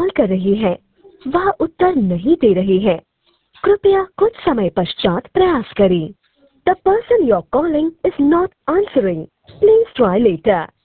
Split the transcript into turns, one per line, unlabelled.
Call कर रही है वह उत्तर नहीं दे रही है। कृपया कुछ समय पश्चात प्रयास करें। The person you are calling is not answering. Please try letter.